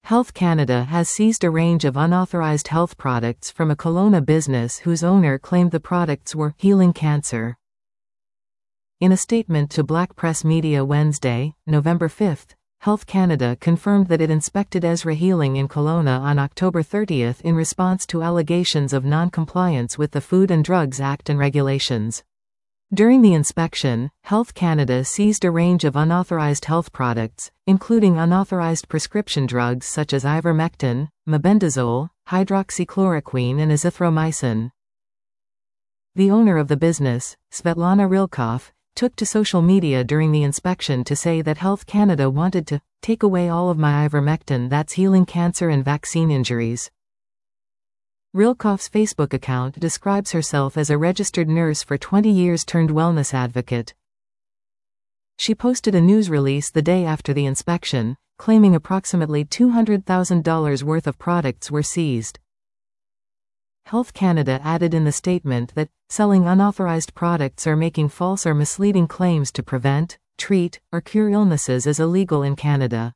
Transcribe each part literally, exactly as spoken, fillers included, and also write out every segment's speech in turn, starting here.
Health Canada has seized a range of unauthorized health products from a Kelowna business whose owner claimed the products were healing cancer. In a statement to Black Press Media Wednesday, November fifth, Health Canada confirmed that it inspected Ezra Healing in Kelowna on October thirtieth in response to allegations of non-compliance with the Food and Drugs Act and regulations. During the inspection, Health Canada seized a range of unauthorized health products, including unauthorized prescription drugs such as ivermectin, mebendazole, hydroxychloroquine and azithromycin. The owner of the business, Svetlana Rilkov, took to social media during the inspection to say that Health Canada wanted to take away all of my ivermectin that's healing cancer and vaccine injuries. Rilkov's Facebook account describes herself as a registered nurse for twenty years turned wellness advocate. She posted a news release the day after the inspection, claiming approximately two hundred thousand dollars worth of products were seized. Health Canada added in the statement that selling unauthorized products or making false or misleading claims to prevent, treat, or cure illnesses is illegal in Canada.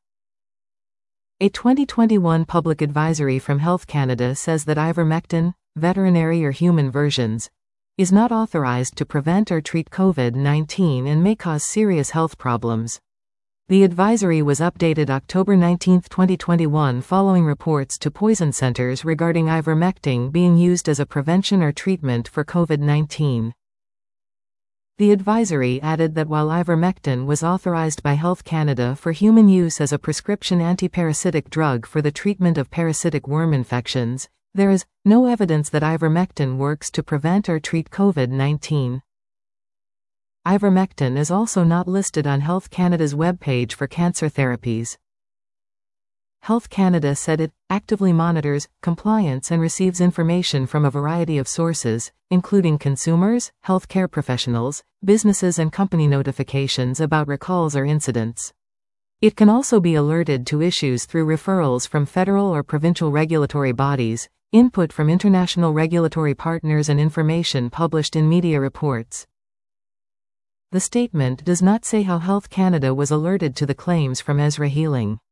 A twenty twenty-one public advisory from Health Canada says that ivermectin, veterinary or human versions, is not authorized to prevent or treat COVID nineteen and may cause serious health problems. The advisory was updated October nineteenth twenty twenty-one following reports to poison centers regarding ivermectin being used as a prevention or treatment for COVID nineteen. The advisory added that while ivermectin was authorized by Health Canada for human use as a prescription antiparasitic drug for the treatment of parasitic worm infections, there is no evidence that ivermectin works to prevent or treat COVID nineteen. Ivermectin is also not listed on Health Canada's webpage for cancer therapies. Health Canada said it actively monitors compliance and receives information from a variety of sources, including consumers, healthcare professionals, businesses and company notifications about recalls or incidents. It can also be alerted to issues through referrals from federal or provincial regulatory bodies, input from international regulatory partners and information published in media reports. The statement does not say how Health Canada was alerted to the claims from Ezra Healing.